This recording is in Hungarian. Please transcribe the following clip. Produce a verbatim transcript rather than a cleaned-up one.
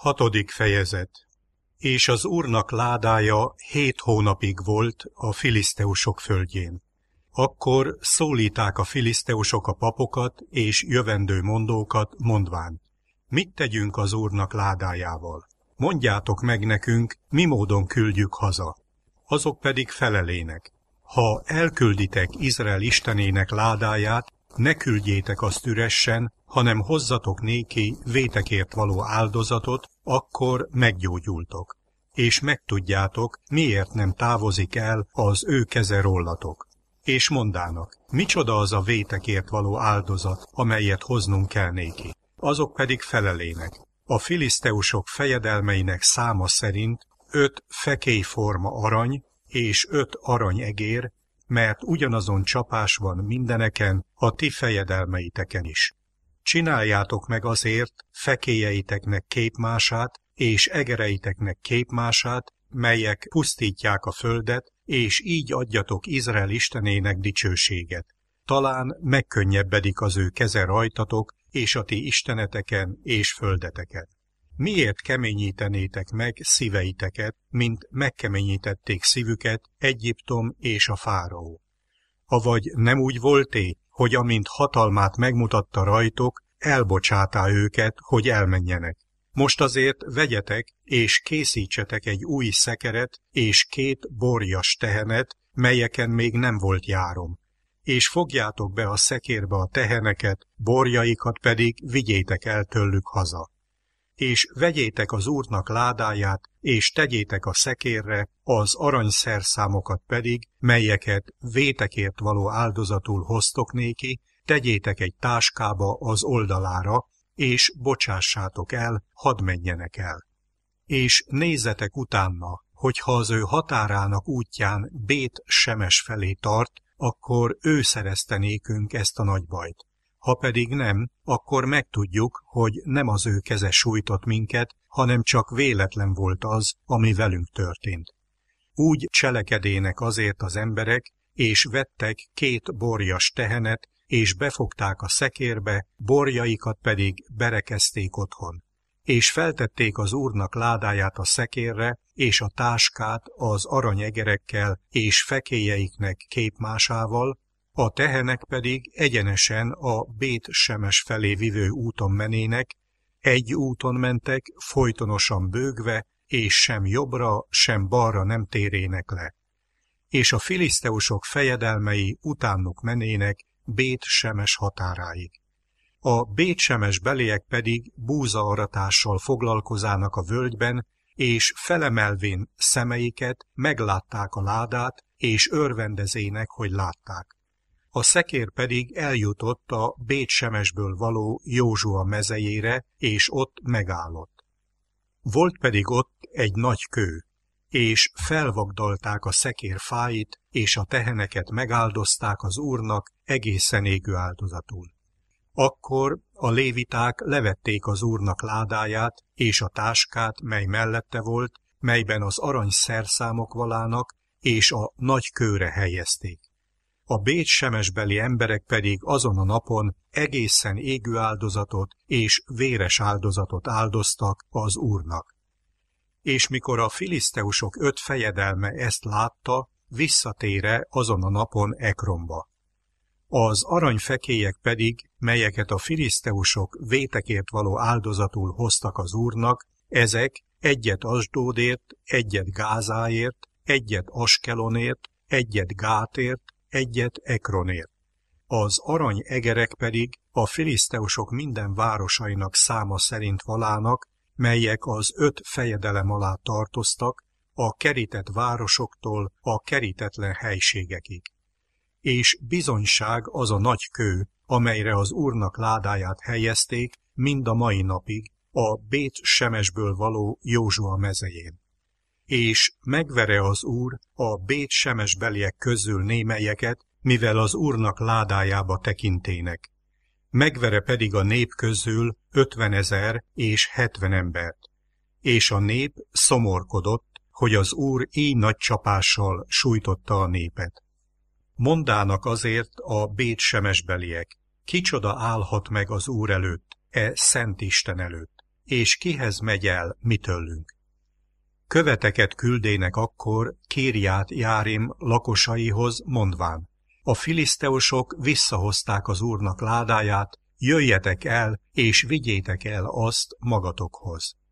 Hatodik fejezet. És az Úrnak ládája hét hónapig volt a filiszteusok földjén. Akkor szólíták a filiszteusok a papokat és jövendő mondókat, mondván: mit tegyünk az Úrnak ládájával? Mondjátok meg nekünk, mi módon küldjük haza. Azok pedig felelének: ha elkülditek Izrael istenének ládáját, ne küldjétek azt üressen, hanem hozzatok néki vétekért való áldozatot, akkor meggyógyultok, és megtudjátok, miért nem távozik el az ő keze rólatok. És mondának: micsoda az a vétekért való áldozat, amelyet hoznunk kell néki. Azok pedig felelének: a filiszteusok fejedelmeinek száma szerint öt fekélyforma arany és öt aranyegér, mert ugyanazon csapás van mindeneken, a ti fejedelmeiteken is. Csináljátok meg azért fekélyeeiteknek képmását, és egereiteknek képmását, melyek pusztítják a földet, és így adjatok Izrael istenének dicsőséget. Talán megkönnyebbedik az ő keze rajtatok, és a ti isteneteken és földeteken. Miért keményítenétek meg szíveiteket, mint megkeményítették szívüket Egyiptom és a fáraó? Avagy nem úgy volté, hogy amint hatalmát megmutatta rajtok, elbocsátá őket, hogy elmenjenek. Most azért vegyetek, és készítsetek egy új szekeret és két borjas tehenet, melyeken még nem volt járom. És fogjátok be a szekérbe a teheneket, borjaikat pedig vigyétek el tőlük haza. És vegyétek az Úrnak ládáját, és tegyétek a szekérre, az aranyszerszámokat pedig, melyeket vétekért való áldozatul hoztok néki, tegyétek egy táskába az oldalára, és bocsássátok el, hadd menjenek el. És nézzetek utána, hogyha az ő határának útján Bét Semes felé tart, akkor ő szerezte nékünk ezt a nagy bajt. Ha pedig nem, akkor megtudjuk, hogy nem az ő keze sújtott minket, hanem csak véletlen volt az, ami velünk történt. Úgy cselekedének azért az emberek, és vettek két borjas tehenet, és befogták a szekérbe, borjaikat pedig berekezték otthon. És feltették az Úrnak ládáját a szekérre, és a táskát az aranyegerekkel és fekélyeiknek képmásával, a tehenek pedig egyenesen a Bét Semes felé vivő úton menének, egy úton mentek, folytonosan bőgve, és sem jobbra, sem balra nem térének le. És a filiszteusok fejedelmei utánuk menének Bét Semes határáig. A Bét Semes beliek pedig búzaaratással foglalkozának a völgyben, és felemelvén szemeiket meglátták a ládát, és örvendezének, hogy látták. A szekér pedig eljutott a Bét Semesből való Józsua mezejére, és ott megállott. Volt pedig ott egy nagy kő, és felvagdalták a szekér fáit, és a teheneket megáldozták az Úrnak egészen égő áldozatul. Akkor a léviták levették az Úrnak ládáját, és a táskát, mely mellette volt, melyben az arany szerszámok valának, és a nagy kőre helyezték. A Bét Semesbeli emberek pedig azon a napon egészen égő áldozatot és véres áldozatot áldoztak az Úrnak. És mikor a filiszteusok öt fejedelme ezt látta, visszatére azon a napon Ekronba. Az aranyfekélyek pedig, melyeket a filiszteusok vétekért való áldozatul hoztak az Úrnak, ezek egyet Asdódért, egyet Gázáért, egyet Askelonért, egyet Gátért, egyet Ekronért. Az arany egerek pedig a filiszteusok minden városainak száma szerint valának, melyek az öt fejedelem alá tartoztak, a kerített városoktól a kerítetlen helységekig. És bizonyság az a nagy kő, amelyre az Úrnak ládáját helyezték mind a mai napig, a Bét Semesből való Józsua mezején. És megvere az Úr a Bét Semesbeliek közül némelyeket, mivel az Úrnak ládájába tekintének. Megvere pedig a nép közül ötvenezer és hetven embert. És a nép szomorkodott, hogy az Úr így nagy csapással sújtotta a népet. Mondának azért a Bét Semesbeliek: kicsoda állhat meg az Úr előtt, e szent Isten előtt. és kihez megy el mi tőlünk? Követeket küldének akkor Kirját Járim lakosaihoz, mondván: a filiszteusok visszahozták az Úrnak ládáját, jöjjetek el, és vigyétek el azt magatokhoz.